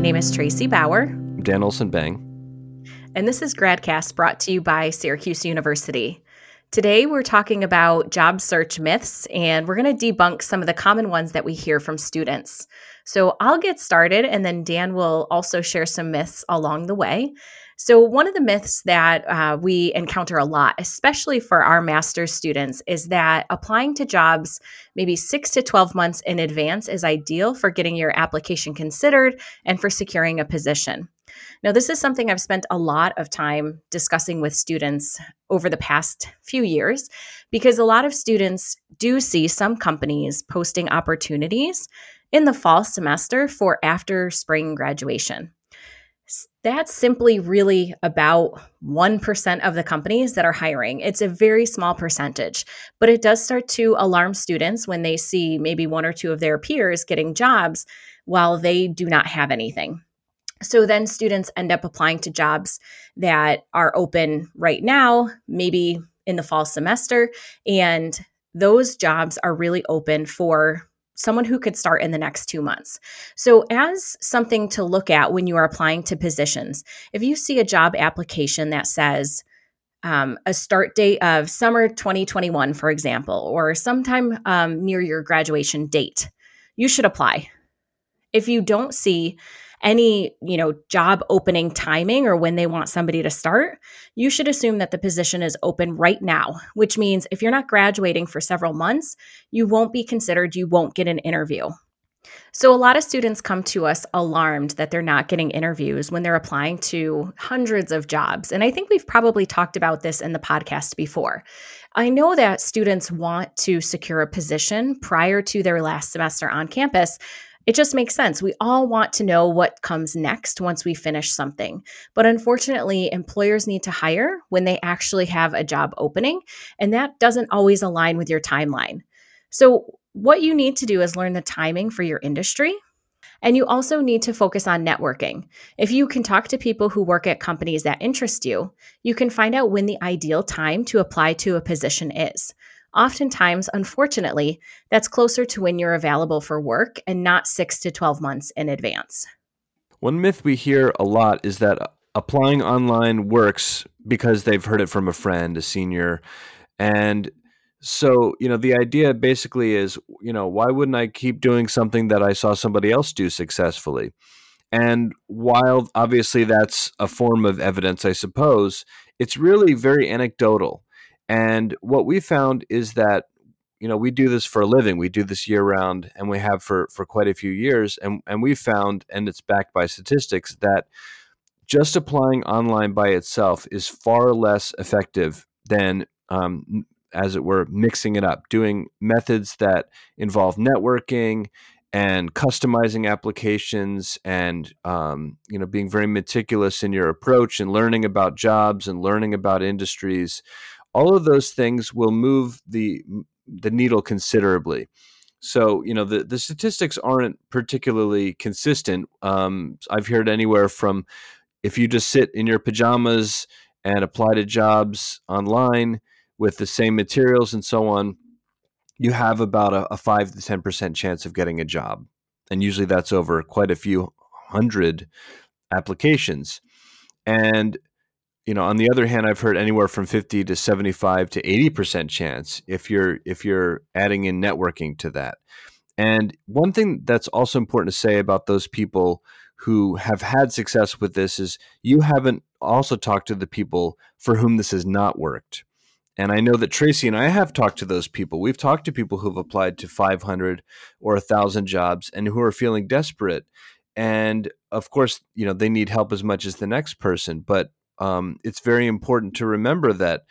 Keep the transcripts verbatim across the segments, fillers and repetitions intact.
name is Tracy Bauer. Dan Olson-Bang. And this is GradCast, brought to you by Syracuse University. Today we're talking about job search myths, and we're going to debunk some of the common ones that we hear from students. So I'll get started, and then Dan will also share some myths along the way. So one of the myths that uh, we encounter a lot, especially for our master's students, is that applying to jobs maybe six to twelve months in advance is ideal for getting your application considered and for securing a position. Now, this is something I've spent a lot of time discussing with students over the past few years, because a lot of students do see some companies posting opportunities in the fall semester for after spring graduation. That's simply really about one percent of the companies that are hiring. It's a very small percentage, but it does start to alarm students when they see maybe one or two of their peers getting jobs while they do not have anything. So then students end up applying to jobs that are open right now, maybe in the fall semester, and those jobs are really open for someone who could start in the next two months. So as something to look at when you are applying to positions, if you see a job application that says um, a start date of summer twenty twenty-one, for example, or sometime um, near your graduation date, you should apply. If you don't see any, you know, job opening timing or when they want somebody to start, you should assume that the position is open right now, which means if you're not graduating for several months, you won't be considered, you won't get an interview. So a lot of students come to us alarmed that they're not getting interviews when they're applying to hundreds of jobs. And I think we've probably talked about this in the podcast before. I know that students want to secure a position prior to their last semester on campus. It just makes sense. We all want to know what comes next once we finish something. But unfortunately, employers need to hire when they actually have a job opening, and that doesn't always align with your timeline. So what you need to do is learn the timing for your industry, and you also need to focus on networking. If you can talk to people who work at companies that interest you, you can find out when the ideal time to apply to a position is. Oftentimes, unfortunately, that's closer to when you're available for work and not six to twelve months in advance. One myth we hear a lot is that applying online works because they've heard it from a friend, a senior. And so, you know, the idea basically is, you know, why wouldn't I keep doing something that I saw somebody else do successfully? And while obviously that's a form of evidence, I suppose, it's really very anecdotal. And what we found is that, you know, we do this for a living. We do this year round, and we have for, for quite a few years. And, and we found, and it's backed by statistics, that just applying online by itself is far less effective than, um, as it were, mixing it up, doing methods that involve networking and customizing applications and, um, you know, being very meticulous in your approach and learning about jobs and learning about industries. All of those things will move the the needle considerably. So, you know, the, the statistics aren't particularly consistent. Um, I've heard anywhere from if you just sit in your pajamas and apply to jobs online with the same materials and so on, you have about a, a five to ten percent chance of getting a job. And usually that's over quite a few hundred applications. And you know, on the other hand, I've heard anywhere from fifty to seventy-five to eighty percent chance if you're if you're adding in networking to that. And one thing that's also important to say about those people who have had success with this is you haven't also talked to the people for whom this has not worked. And I know that Tracy and I have talked to those people. We've talked to people who've applied to five hundred or one thousand jobs and who are feeling desperate. And of course, you know, they need help as much as the next person, but Um, it's very important to remember that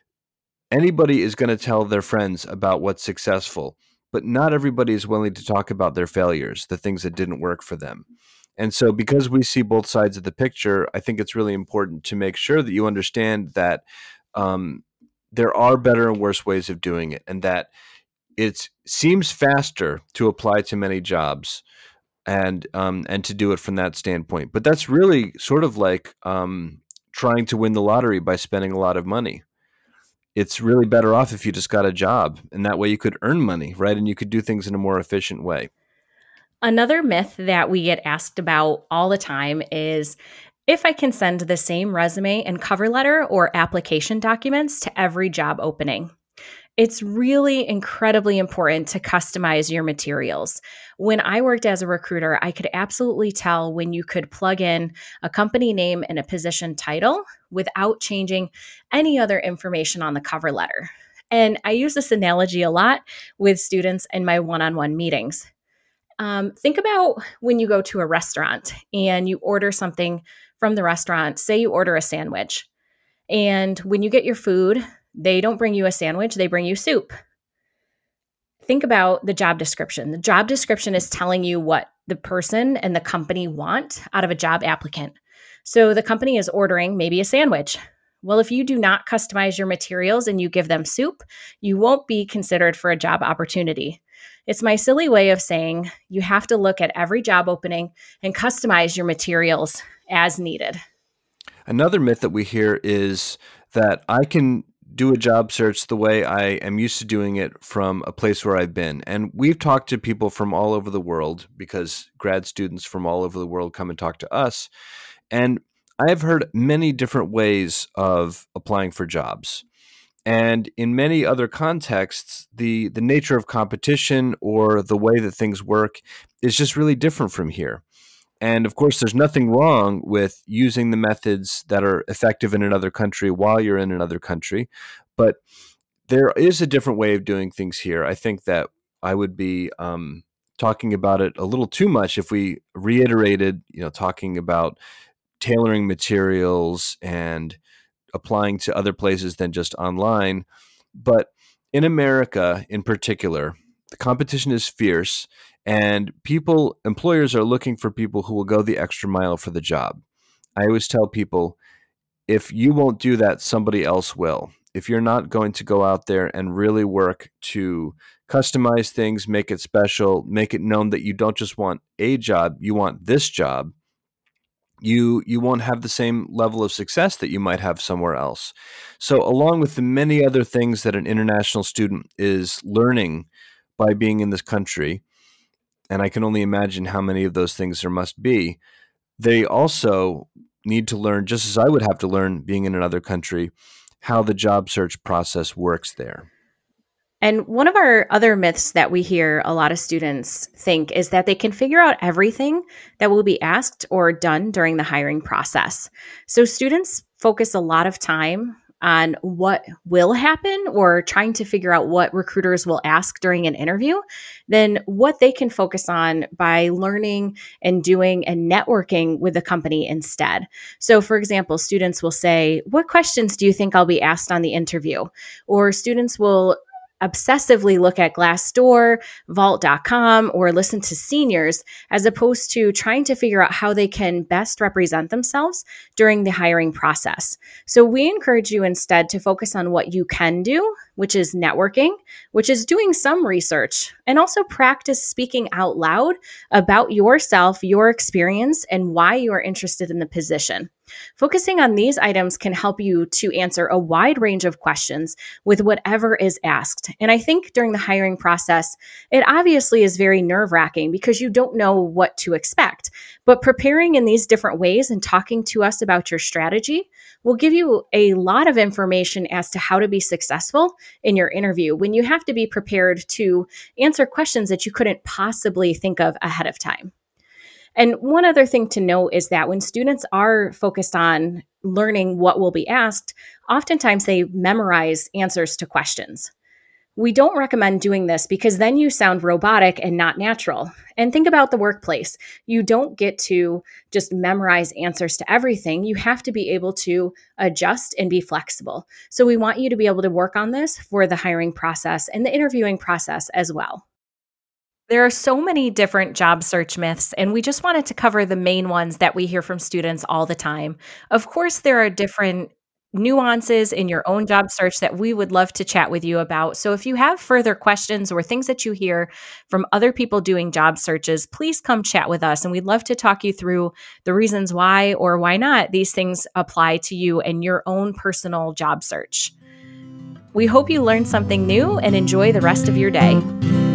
anybody is going to tell their friends about what's successful, but not everybody is willing to talk about their failures, the things that didn't work for them. And so because we see both sides of the picture, I think it's really important to make sure that you understand that um, there are better and worse ways of doing it, and that it seems faster to apply to many jobs and um, and to do it from that standpoint. But that's really sort of like um, trying to win the lottery by spending a lot of money. It's really better off if you just got a job, and that way you could earn money, right? And you could do things in a more efficient way. Another myth that we get asked about all the time is if I can send the same resume and cover letter or application documents to every job opening. It's really incredibly important to customize your materials. When I worked as a recruiter, I could absolutely tell when you could plug in a company name and a position title without changing any other information on the cover letter. And I use this analogy a lot with students in my one on one meetings. Um, think about when you go to a restaurant and you order something from the restaurant. Say you order a sandwich, and when you get your food, they don't bring you a sandwich, they bring you soup. Think about the job description. The job description is telling you what the person and the company want out of a job applicant. So the company is ordering maybe a sandwich. Well, if you do not customize your materials and you give them soup, you won't be considered for a job opportunity. It's my silly way of saying you have to look at every job opening and customize your materials as needed. Another myth that we hear is that I can do a job search the way I am used to doing it from a place where I've been. And we've talked to people from all over the world because grad students from all over the world come and talk to us. And I've heard many different ways of applying for jobs. And in many other contexts, the, the nature of competition or the way that things work is just really different from here. And of course, there's nothing wrong with using the methods that are effective in another country while you're in another country. But there is a different way of doing things here. I think that I would be um, talking about it a little too much if we reiterated, you know, talking about tailoring materials and applying to other places than just online. But in America in particular, the competition is fierce, and people, employers are looking for people who will go the extra mile for the job. I always tell people, if you won't do that, somebody else will. If you're not going to go out there and really work to customize things, make it special, make it known that you don't just want a job, you want this job, you you won't have the same level of success that you might have somewhere else. So along with the many other things that an international student is learning by being in this country, and I can only imagine how many of those things there must be, they also need to learn, just as I would have to learn being in another country, how the job search process works there. And one of our other myths that we hear a lot of students think is that they can figure out everything that will be asked or done during the hiring process. So students focus a lot of time on what will happen or trying to figure out what recruiters will ask during an interview than what they can focus on by learning and doing and networking with the company instead. So for example, students will say, "What questions do you think I'll be asked on the interview?" Or students will obsessively look at Glassdoor, Vault dot com, or listen to seniors, as opposed to trying to figure out how they can best represent themselves during the hiring process. So we encourage you instead to focus on what you can do, which is networking, which is doing some research, and also practice speaking out loud about yourself, your experience, and why you are interested in the position. Focusing on these items can help you to answer a wide range of questions with whatever is asked. And I think during the hiring process, it obviously is very nerve-wracking because you don't know what to expect. But preparing in these different ways and talking to us about your strategy will give you a lot of information as to how to be successful in your interview when you have to be prepared to answer questions that you couldn't possibly think of ahead of time. And one other thing to note is that when students are focused on learning what will be asked, oftentimes they memorize answers to questions. We don't recommend doing this because then you sound robotic and not natural. And think about the workplace. You don't get to just memorize answers to everything. You have to be able to adjust and be flexible. So we want you to be able to work on this for the hiring process and the interviewing process as well. There are so many different job search myths, and we just wanted to cover the main ones that we hear from students all the time. Of course, there are different nuances in your own job search that we would love to chat with you about. So if you have further questions or things that you hear from other people doing job searches, please come chat with us, and we'd love to talk you through the reasons why or why not these things apply to you and your own personal job search. We hope you learned something new and enjoy the rest of your day.